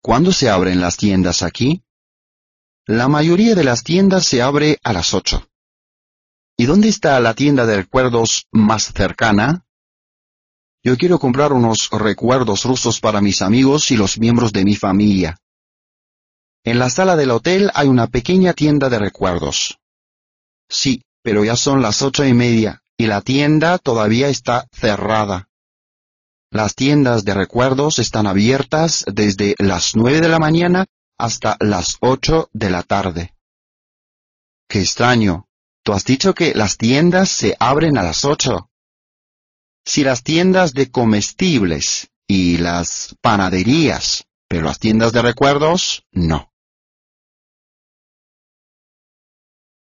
¿Cuándo se abren las tiendas aquí? La mayoría de las tiendas se abre a las 8. ¿Y dónde está la tienda de recuerdos más cercana? Yo quiero comprar unos recuerdos rusos para mis amigos y los miembros de mi familia. En la sala del hotel hay una pequeña tienda de recuerdos. Sí, pero ya son las 8:30 y la tienda todavía está cerrada. Las tiendas de recuerdos están abiertas desde las 9 de la mañana hasta las 8 de la tarde. ¡Qué extraño! Tú has dicho que las tiendas se abren a las 8. Sí, las tiendas de comestibles y las panaderías, pero las tiendas de recuerdos, no.